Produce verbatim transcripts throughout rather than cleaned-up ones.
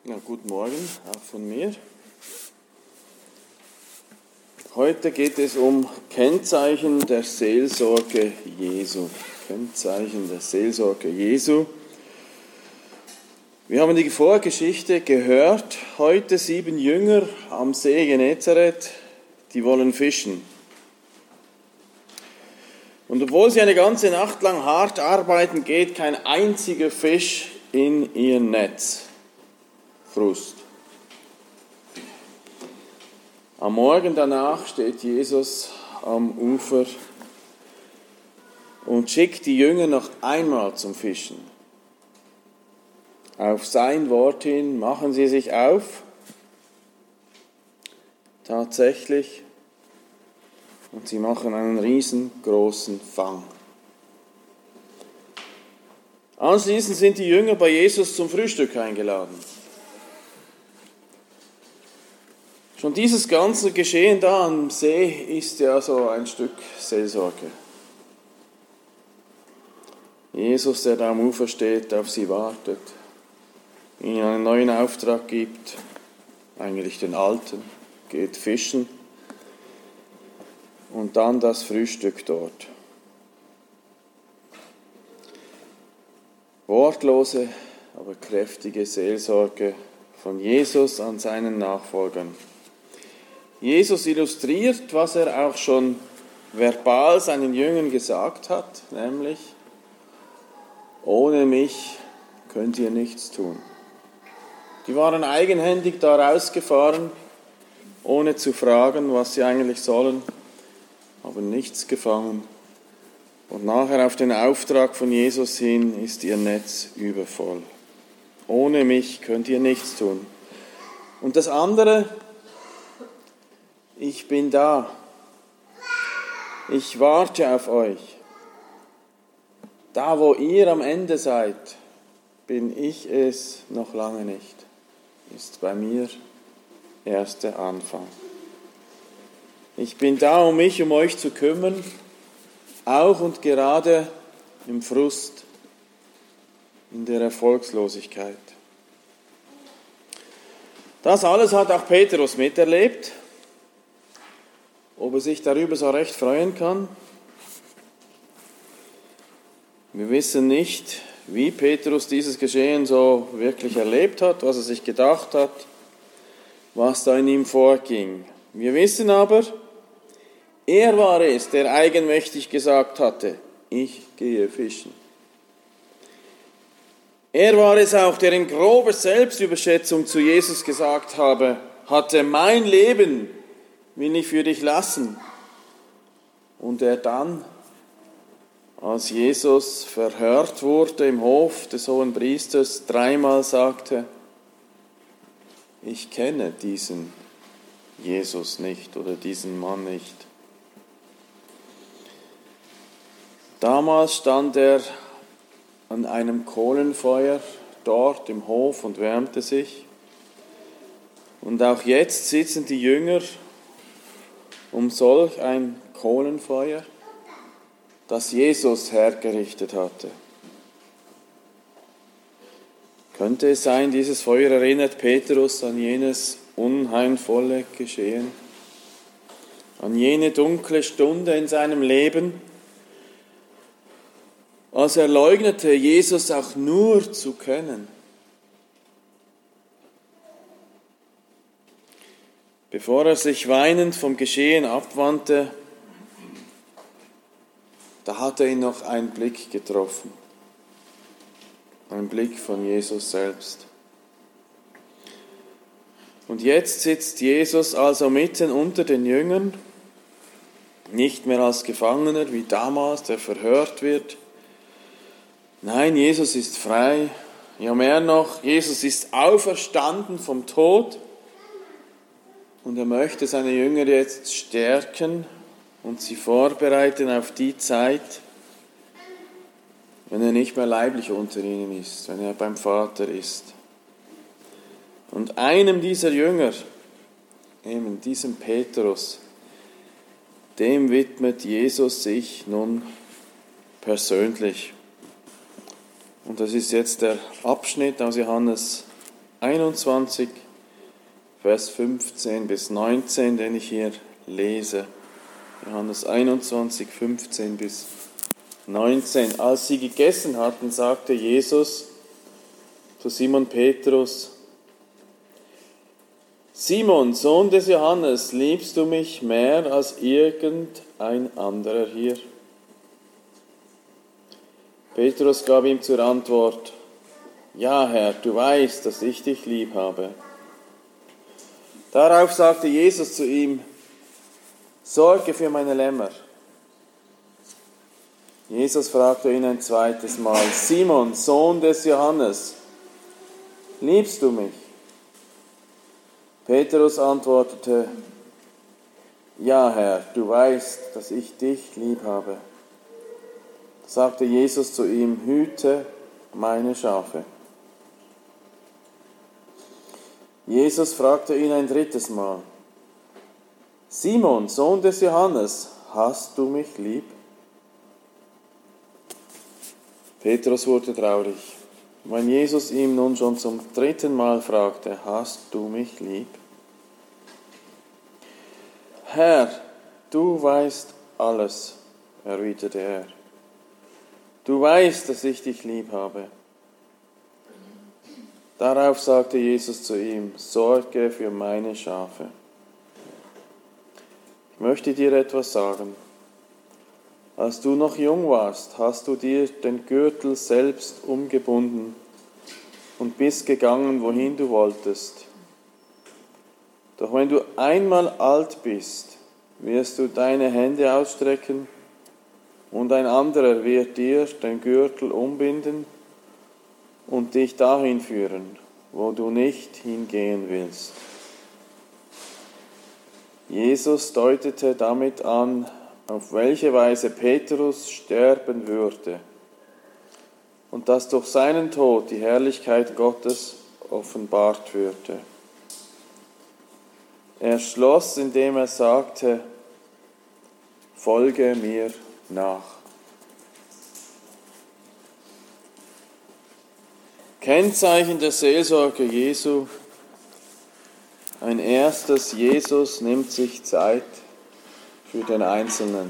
Ja, guten Morgen, auch von mir. Heute geht es um Kennzeichen der Seelsorge Jesu. Kennzeichen der Seelsorge Jesu. Wir haben die Vorgeschichte gehört. Heute sieben Jünger am See Genezareth, die wollen fischen. Und obwohl sie eine ganze Nacht lang hart arbeiten, geht kein einziger Fisch in ihr Netz. Frust. Am Morgen danach steht Jesus am Ufer und schickt die Jünger noch einmal zum Fischen. Auf sein Wort hin machen sie sich auf. Tatsächlich. Und sie machen einen riesengroßen Fang. Anschließend sind die Jünger bei Jesus zum Frühstück eingeladen. Schon dieses ganze Geschehen da am See ist ja so ein Stück Seelsorge. Jesus, der da am Ufer steht, auf sie wartet, ihnen einen neuen Auftrag gibt, eigentlich den alten, geht fischen und dann das Frühstück dort. Wortlose, aber kräftige Seelsorge von Jesus an seinen Nachfolgern. Jesus illustriert, was er auch schon verbal seinen Jüngern gesagt hat, nämlich: Ohne mich könnt ihr nichts tun. Die waren eigenhändig da rausgefahren, ohne zu fragen, was sie eigentlich sollen, haben nichts gefangen. Und nachher auf den Auftrag von Jesus hin ist ihr Netz übervoll. Ohne mich könnt ihr nichts tun. Und das andere: Ich bin da. Ich warte auf euch. Da, wo ihr am Ende seid, bin ich es noch lange nicht. Ist bei mir erst der Anfang. Ich bin da, um mich um euch zu kümmern, auch und gerade im Frust, in der Erfolgslosigkeit. Das alles hat auch Petrus miterlebt. Ob er sich darüber so recht freuen kann? Wir wissen nicht, wie Petrus dieses Geschehen so wirklich erlebt hat, was er sich gedacht hat, was da in ihm vorging. Wir wissen aber, er war es, der eigenmächtig gesagt hatte: Ich gehe fischen. Er war es auch, der in grober Selbstüberschätzung zu Jesus gesagt habe, hatte: Mein Leben will ich für dich lassen. Und er dann, als Jesus verhört wurde im Hof des Hohenpriesters, dreimal sagte: Ich kenne diesen Jesus nicht oder diesen Mann nicht. Damals stand er an einem Kohlenfeuer dort im Hof und wärmte sich. Und auch jetzt sitzen die Jünger um solch ein Kohlenfeuer, das Jesus hergerichtet hatte. Könnte es sein, dieses Feuer erinnert Petrus an jenes unheilvolle Geschehen, an jene dunkle Stunde in seinem Leben, als er leugnete, Jesus auch nur zu kennen. Bevor er sich weinend vom Geschehen abwandte, da hat er ihn noch ein Blick getroffen. Ein Blick von Jesus selbst. Und jetzt sitzt Jesus also mitten unter den Jüngern, nicht mehr als Gefangener wie damals, der verhört wird. Nein, Jesus ist frei. Ja, mehr noch, Jesus ist auferstanden vom Tod. Und er möchte seine Jünger jetzt stärken und sie vorbereiten auf die Zeit, wenn er nicht mehr leiblich unter ihnen ist, wenn er beim Vater ist. Und einem dieser Jünger, eben diesem Petrus, dem widmet Jesus sich nun persönlich. Und das ist jetzt der Abschnitt aus Johannes einundzwanzig, Vers fünfzehn bis neunzehn, den ich hier lese. Johannes einundzwanzig, fünfzehn bis neunzehn. Als sie gegessen hatten, sagte Jesus zu Simon Petrus: Simon, Sohn des Johannes, liebst du mich mehr als irgendein anderer hier? Petrus gab ihm zur Antwort: Ja, Herr, du weißt, dass ich dich lieb habe. Darauf sagte Jesus zu ihm: Sorge für meine Lämmer. Jesus fragte ihn ein zweites Mal: Simon, Sohn des Johannes, liebst du mich? Petrus antwortete: Ja, Herr, du weißt, dass ich dich lieb habe. Da sagte Jesus zu ihm: Hüte meine Schafe. Jesus fragte ihn ein drittes Mal: Simon, Sohn des Johannes, hast du mich lieb? Petrus wurde traurig, weil Jesus ihm nun schon zum dritten Mal fragte: Hast du mich lieb? Herr, du weißt alles, erwiderte er. Du weißt, dass ich dich lieb habe. Darauf sagte Jesus zu ihm: Sorge für meine Schafe. Ich möchte dir etwas sagen. Als du noch jung warst, hast du dir den Gürtel selbst umgebunden und bist gegangen, wohin du wolltest. Doch wenn du einmal alt bist, wirst du deine Hände ausstrecken und ein anderer wird dir den Gürtel umbinden und dich dahin führen, wo du nicht hingehen willst. Jesus deutete damit an, auf welche Weise Petrus sterben würde und dass durch seinen Tod die Herrlichkeit Gottes offenbart würde. Er schloss, indem er sagte: Folge mir nach. Kennzeichen der Seelsorge Jesu. Ein erstes: Jesus nimmt sich Zeit für den Einzelnen.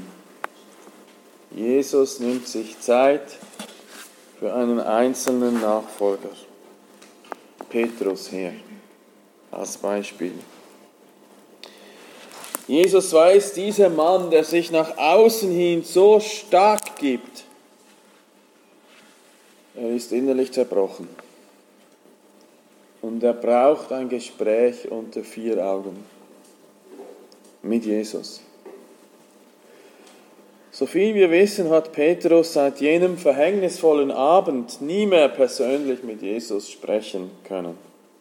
Jesus nimmt sich Zeit für einen einzelnen Nachfolger. Petrus hier als Beispiel. Jesus weiß, dieser Mann, der sich nach außen hin so stark gibt, er ist innerlich zerbrochen. Und er braucht ein Gespräch unter vier Augen mit Jesus. So viel wir wissen, hat Petrus seit jenem verhängnisvollen Abend nie mehr persönlich mit Jesus sprechen können.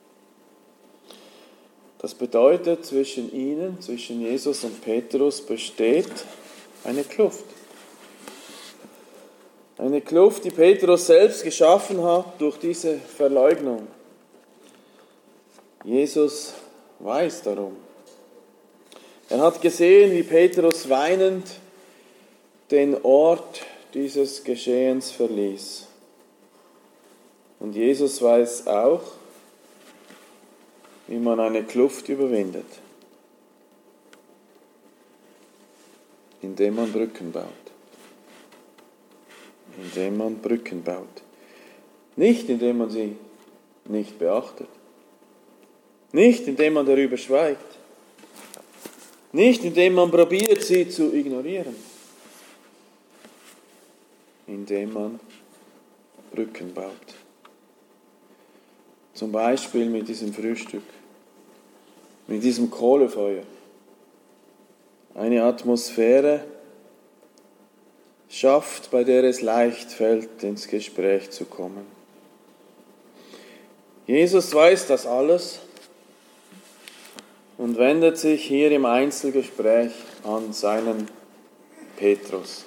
Das bedeutet, zwischen ihnen, zwischen Jesus und Petrus besteht eine Kluft. Eine Kluft, die Petrus selbst geschaffen hat durch diese Verleugnung. Jesus weiß darum. Er hat gesehen, wie Petrus weinend den Ort dieses Geschehens verließ. Und Jesus weiß auch, wie man eine Kluft überwindet, indem man Brücken baut. Indem man Brücken baut. Nicht indem man sie nicht beachtet. Nicht indem man darüber schweigt. Nicht indem man probiert, sie zu ignorieren. Indem man Brücken baut. Zum Beispiel mit diesem Frühstück, mit diesem Kohlefeuer. Eine Atmosphäre schafft, bei der es leicht fällt, ins Gespräch zu kommen. Jesus weiß das alles und wendet sich hier im Einzelgespräch an seinen Petrus.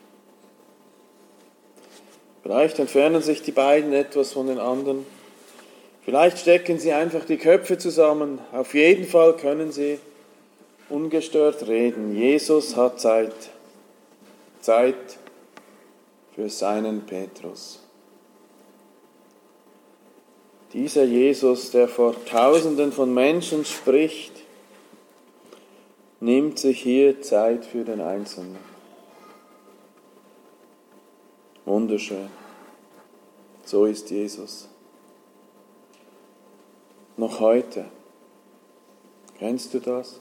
Vielleicht entfernen sich die beiden etwas von den anderen. Vielleicht stecken sie einfach die Köpfe zusammen. Auf jeden Fall können sie ungestört reden. Jesus hat Zeit. Zeit für seinen Petrus. Dieser Jesus, der vor Tausenden von Menschen spricht, nimmt sich hier Zeit für den Einzelnen. Wunderschön. So ist Jesus. Noch heute. Kennst du das?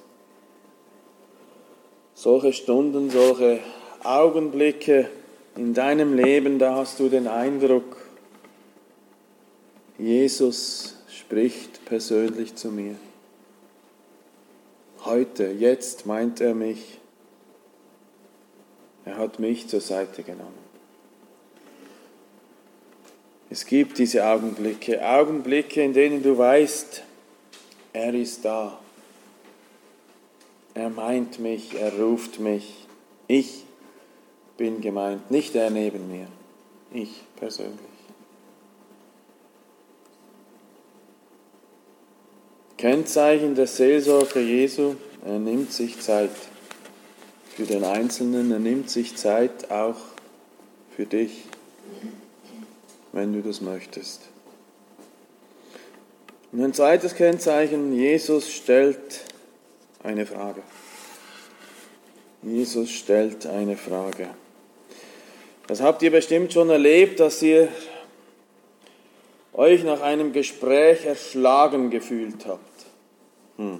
Solche Stunden, solche Augenblicke in deinem Leben, da hast du den Eindruck, Jesus spricht persönlich zu mir. Heute, jetzt meint er mich. Er hat mich zur Seite genommen. Es gibt diese Augenblicke, Augenblicke, in denen du weißt, er ist da. Er meint mich, er ruft mich. Ich bin gemeint, nicht er neben mir, ich persönlich. Kennzeichen der Seelsorge Jesu, er nimmt sich Zeit für den Einzelnen, er nimmt sich Zeit auch für dich, wenn du das möchtest. Und ein zweites Kennzeichen, Jesus stellt eine Frage. Jesus stellt eine Frage. Das habt ihr bestimmt schon erlebt, dass ihr euch nach einem Gespräch erschlagen gefühlt habt. Hm.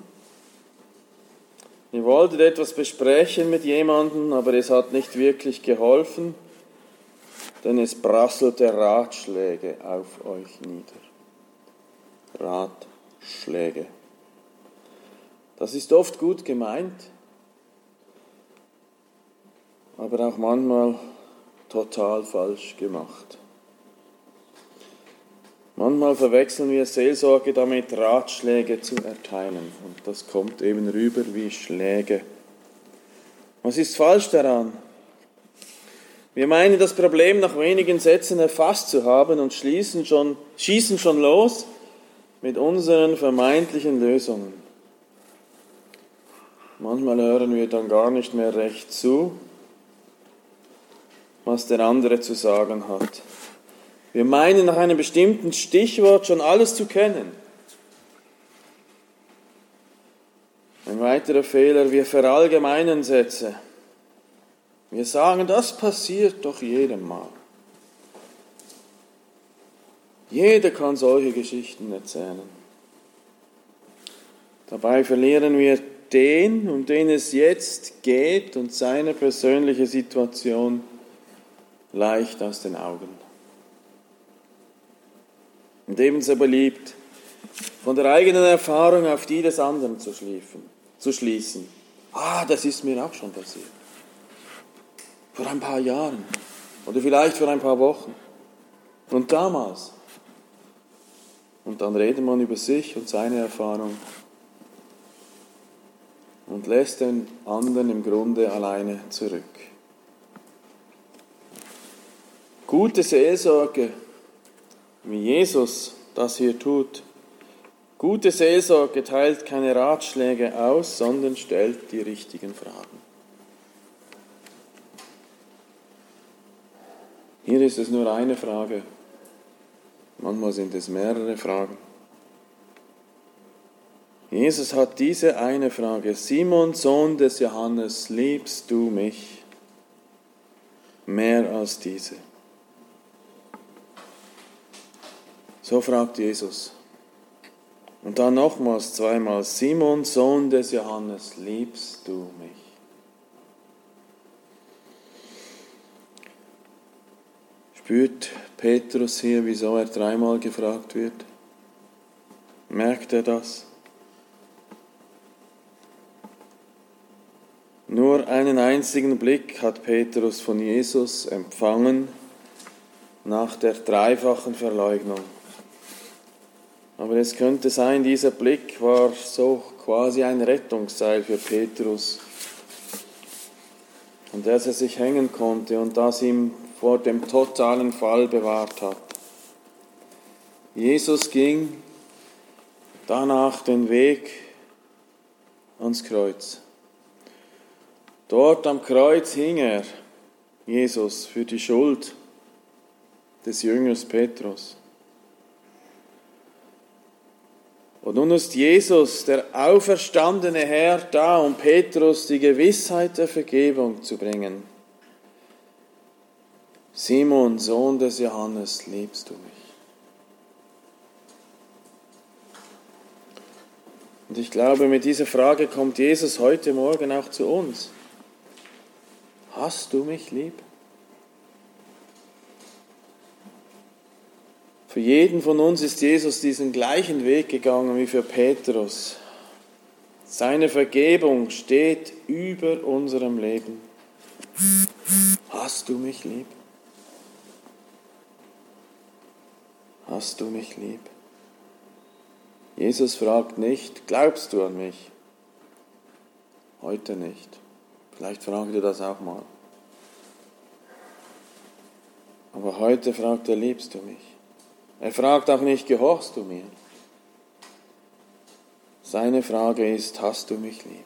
Ihr wolltet etwas besprechen mit jemandem, aber es hat nicht wirklich geholfen, denn es prasselte Ratschläge auf euch nieder. Ratschläge. Das ist oft gut gemeint, aber auch manchmal total falsch gemacht. Manchmal verwechseln wir Seelsorge damit, Ratschläge zu erteilen. Und das kommt eben rüber wie Schläge. Was ist falsch daran? Wir meinen, das Problem nach wenigen Sätzen erfasst zu haben und schließen schon, schießen schon los mit unseren vermeintlichen Lösungen. Manchmal hören wir dann gar nicht mehr recht zu, was der andere zu sagen hat. Wir meinen nach einem bestimmten Stichwort schon alles zu kennen. Ein weiterer Fehler, wir verallgemeinern Sätze. Wir sagen, das passiert doch jedem Mal. Jeder kann solche Geschichten erzählen. Dabei verlieren wir den, um den es jetzt geht und seine persönliche Situation leicht aus den Augen. Und ebenso beliebt, von der eigenen Erfahrung auf die des anderen zu, schliefen, zu schließen. Ah, das ist mir auch schon passiert. Vor ein paar Jahren oder vielleicht vor ein paar Wochen. Und damals. Und dann redet man über sich und seine Erfahrung und lässt den anderen im Grunde alleine zurück. Gute Seelsorge, wie Jesus das hier tut, gute Seelsorge teilt keine Ratschläge aus, sondern stellt die richtigen Fragen. Hier ist es nur eine Frage, manchmal sind es mehrere Fragen. Jesus hat diese eine Frage: Simon, Sohn des Johannes, liebst du mich mehr als diese? So fragt Jesus. Und dann nochmals zweimal: Simon, Sohn des Johannes, liebst du mich? Spürt Petrus hier, wieso er dreimal gefragt wird? Merkt er das? Nur einen einzigen Blick hat Petrus von Jesus empfangen nach der dreifachen Verleugnung. Aber es könnte sein, dieser Blick war so quasi ein Rettungsseil für Petrus, an das er sich hängen konnte und das ihm vor dem totalen Fall bewahrt hat. Jesus ging danach den Weg ans Kreuz. Dort am Kreuz hing er, Jesus, für die Schuld des Jüngers Petrus. Und nun ist Jesus, der auferstandene Herr, da, um Petrus die Gewissheit der Vergebung zu bringen. Simon, Sohn des Johannes, liebst du mich? Und ich glaube, mit dieser Frage kommt Jesus heute Morgen auch zu uns. Hast du mich lieb? Für jeden von uns ist Jesus diesen gleichen Weg gegangen wie für Petrus. Seine Vergebung steht über unserem Leben. Hast du mich lieb? Hast du mich lieb? Jesus fragt nicht, glaubst du an mich? Heute nicht. Vielleicht fragt ihr das auch mal. Aber heute fragt er, liebst du mich? Er fragt auch nicht, gehorchst du mir? Seine Frage ist, hast du mich lieb?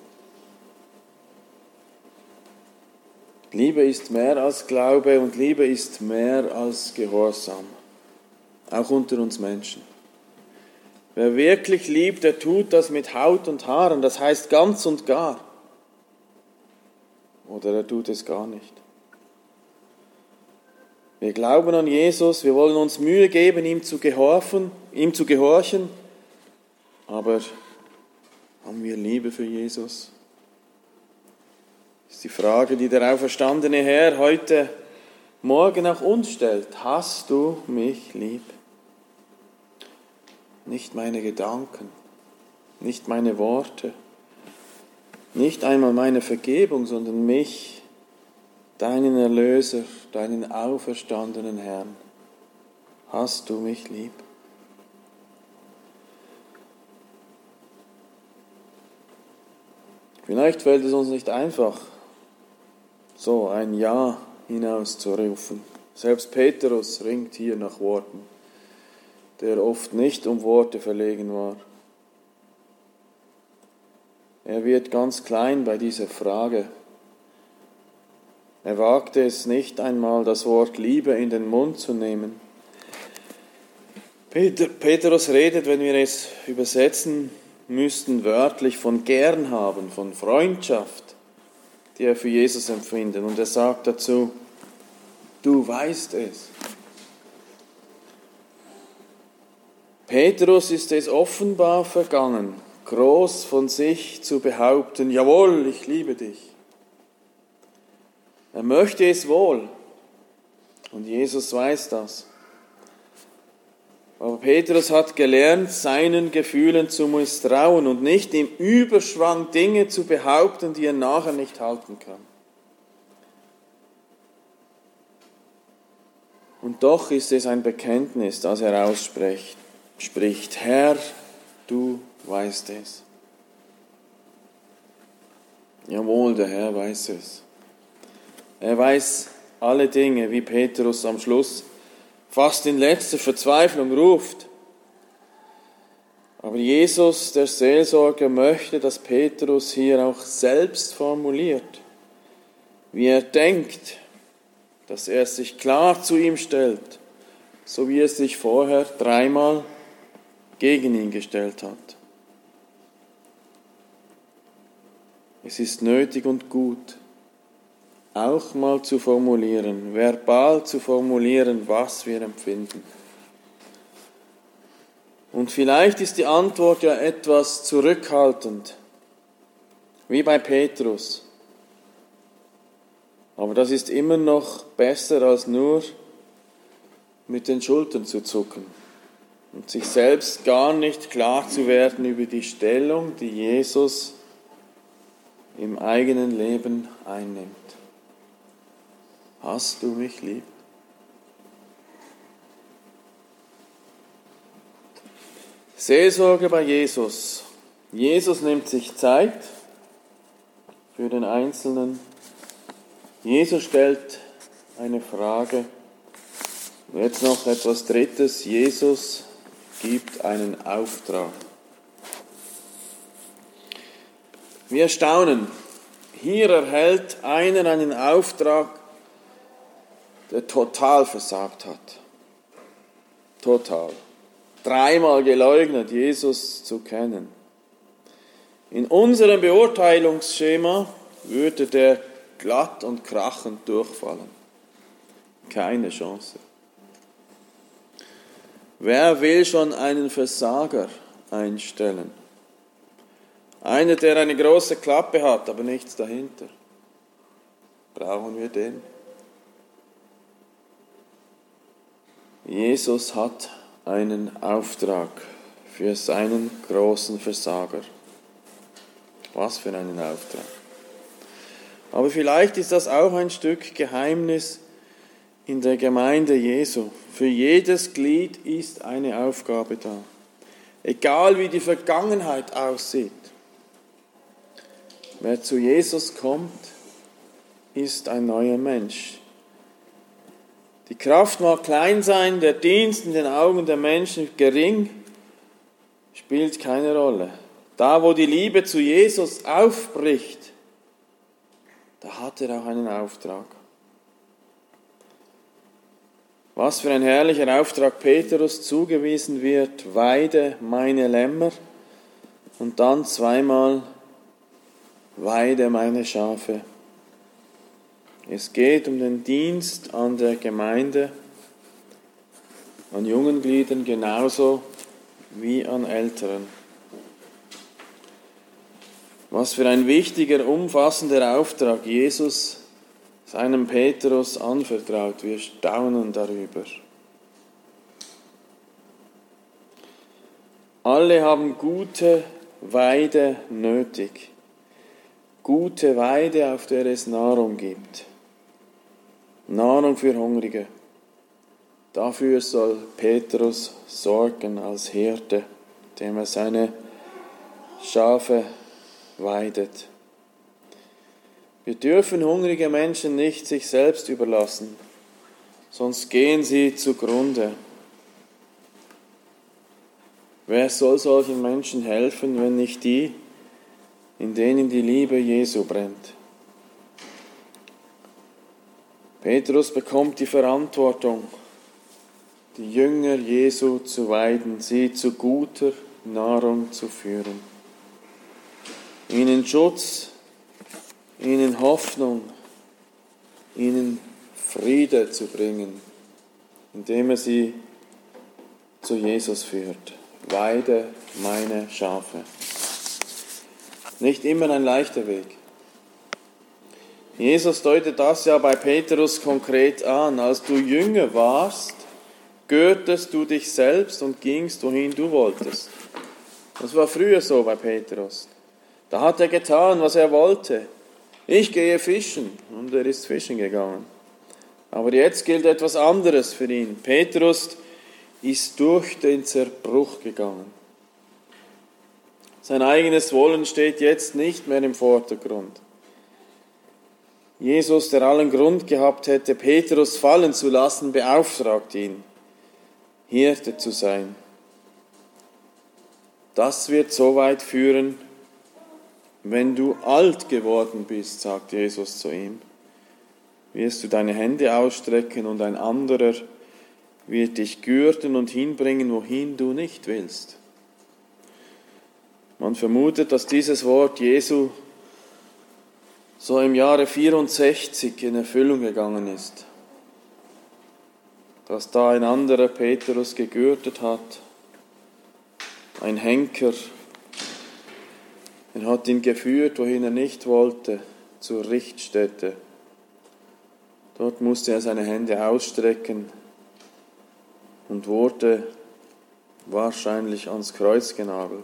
Liebe ist mehr als Glaube und Liebe ist mehr als Gehorsam. Auch unter uns Menschen. Wer wirklich liebt, der tut das mit Haut und Haaren, das heißt ganz und gar. Oder er tut es gar nicht. Wir glauben an Jesus, wir wollen uns Mühe geben, ihm zu gehorchen, ihm zu gehorchen, aber haben wir Liebe für Jesus? Das ist die Frage, die der auferstandene Herr heute Morgen auch uns stellt. Hast du mich lieb? Nicht meine Gedanken, nicht meine Worte, nicht einmal meine Vergebung, sondern mich, deinen Erlöser, deinen auferstandenen Herrn. Hast du mich lieb? Vielleicht fällt es uns nicht einfach, so ein Ja hinauszurufen. Selbst Petrus ringt hier nach Worten, der oft nicht um Worte verlegen war. Er wird ganz klein bei dieser Frage. Er wagte es nicht einmal, das Wort Liebe in den Mund zu nehmen. Peter, Petrus redet, wenn wir es übersetzen müssten, wörtlich von gern haben, von Freundschaft, die er für Jesus empfindet. Und er sagt dazu, du weißt es. Petrus ist es offenbar vergangen, groß von sich zu behaupten, jawohl, ich liebe dich. Er möchte es wohl und Jesus weiß das. Aber Petrus hat gelernt, seinen Gefühlen zu misstrauen und nicht im Überschwang Dinge zu behaupten, die er nachher nicht halten kann. Und doch ist es ein Bekenntnis, das er ausspricht. Spricht, Herr, du weißt es. Jawohl, der Herr weiß es. Er weiß alle Dinge, wie Petrus am Schluss fast in letzter Verzweiflung ruft. Aber Jesus, der Seelsorger, möchte, dass Petrus hier auch selbst formuliert, wie er denkt, dass er sich klar zu ihm stellt, so wie er sich vorher dreimal gegen ihn gestellt hat. Es ist nötig und gut, auch mal zu formulieren, verbal zu formulieren, was wir empfinden. Und vielleicht ist die Antwort ja etwas zurückhaltend, wie bei Petrus. Aber das ist immer noch besser, als nur mit den Schultern zu zucken und sich selbst gar nicht klar zu werden über die Stellung, die Jesus im eigenen Leben einnimmt. Hast du mich lieb? Seelsorge bei Jesus. Jesus nimmt sich Zeit für den Einzelnen. Jesus stellt eine Frage. Und jetzt noch etwas Drittes. Jesus gibt einen Auftrag. Wir staunen. Hier erhält einer einen Auftrag, der total versagt hat. Total. dreimal geleugnet, Jesus zu kennen. In unserem Beurteilungsschema würde der glatt und krachend durchfallen. Keine Chance. Wer will schon einen Versager einstellen? Einer, der eine große Klappe hat, aber nichts dahinter. Brauchen wir den? Jesus hat einen Auftrag für seinen großen Versager. Was für einen Auftrag. Aber vielleicht ist das auch ein Stück Geheimnis in der Gemeinde Jesu. Für jedes Glied ist eine Aufgabe da. Egal wie die Vergangenheit aussieht. Wer zu Jesus kommt, ist ein neuer Mensch. Die Kraft mag klein sein, der Dienst in den Augen der Menschen gering, spielt keine Rolle. Da, wo die Liebe zu Jesus aufbricht, da hat er auch einen Auftrag. Was für ein herrlicher Auftrag Petrus zugewiesen wird, weide meine Lämmer und dann zweimal weide meine Schafe. Es geht um den Dienst an der Gemeinde, an jungen Gliedern genauso wie an älteren. Was für ein wichtiger, umfassender Auftrag Jesus seinem Petrus anvertraut. Wir staunen darüber. Alle haben gute Weide nötig. Gute Weide, auf der es Nahrung gibt. Nahrung für Hungrige. Dafür soll Petrus sorgen als Hirte, dem er seine Schafe weidet. Wir dürfen hungrige Menschen nicht sich selbst überlassen, sonst gehen sie zugrunde. Wer soll solchen Menschen helfen, wenn nicht die, in denen die Liebe Jesu brennt? Petrus bekommt die Verantwortung, die Jünger Jesu zu weiden, sie zu guter Nahrung zu führen, ihnen Schutz, ihnen Hoffnung, ihnen Friede zu bringen, indem er sie zu Jesus führt. Weide meine Schafe. Nicht immer ein leichter Weg. Jesus deutet das ja bei Petrus konkret an. Als du Jünger warst, gürtest du dich selbst und gingst, wohin du wolltest. Das war früher so bei Petrus. Da hat er getan, was er wollte. Ich gehe fischen, und er ist fischen gegangen. Aber jetzt gilt etwas anderes für ihn. Petrus ist durch den Zerbruch gegangen. Sein eigenes Wollen steht jetzt nicht mehr im Vordergrund. Jesus, der allen Grund gehabt hätte, Petrus fallen zu lassen, beauftragt ihn, Hirte zu sein. Das wird so weit führen, wenn du alt geworden bist, sagt Jesus zu ihm, wirst du deine Hände ausstrecken und ein anderer wird dich gürten und hinbringen, wohin du nicht willst. Man vermutet, dass dieses Wort Jesu so im Jahre vierundsechzig in Erfüllung gegangen ist. Dass da ein anderer Petrus gegürtet hat, ein Henker, er hat ihn geführt, wohin er nicht wollte, zur Richtstätte. Dort musste er seine Hände ausstrecken und wurde wahrscheinlich ans Kreuz genagelt,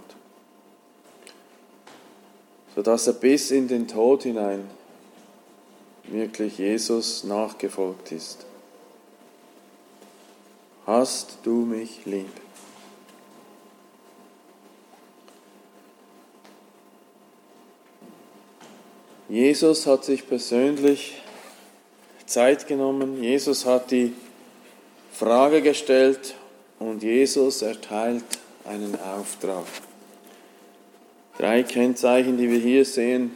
sodass er bis in den Tod hinein wirklich Jesus nachgefolgt ist. Hast du mich lieb? Jesus hat sich persönlich Zeit genommen, Jesus hat die Frage gestellt und Jesus erteilt einen Auftrag. Drei Kennzeichen, die wir hier sehen.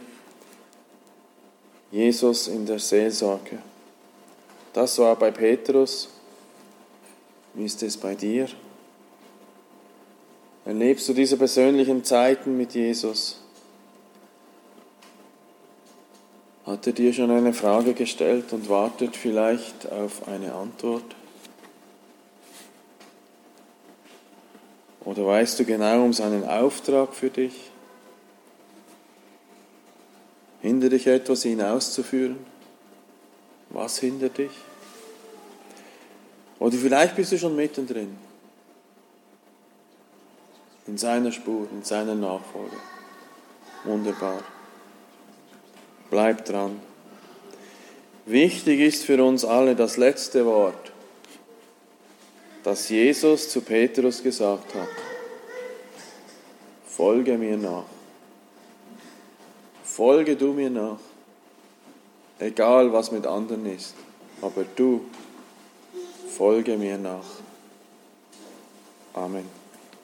Jesus in der Seelsorge. Das war bei Petrus. Wie ist es bei dir? Erlebst du diese persönlichen Zeiten mit Jesus? Hat er dir schon eine Frage gestellt und wartet vielleicht auf eine Antwort? Oder weißt du genau um seinen Auftrag für dich? Hindert dich etwas, ihn auszuführen? Was hindert dich? Oder vielleicht bist du schon mittendrin. In seiner Spur, in seiner Nachfolge. Wunderbar. Bleib dran. Wichtig ist für uns alle das letzte Wort, das Jesus zu Petrus gesagt hat. Folge mir nach. Folge du mir nach. Egal was mit anderen ist, aber du, folge mir nach. Amen.